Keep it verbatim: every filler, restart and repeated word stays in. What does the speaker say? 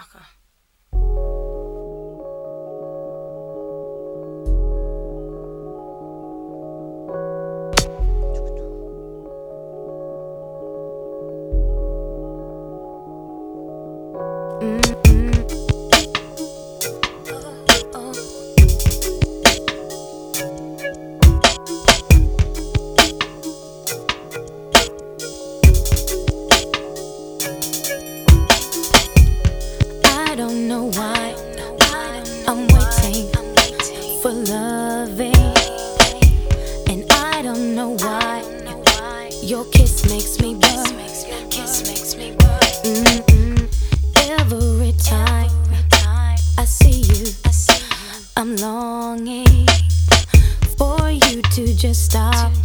Okay. I don't know why I'm waiting for loving, and I don't know why your kiss makes me burn. Mm-mm. Every time I see you, I'm longing for you to just stop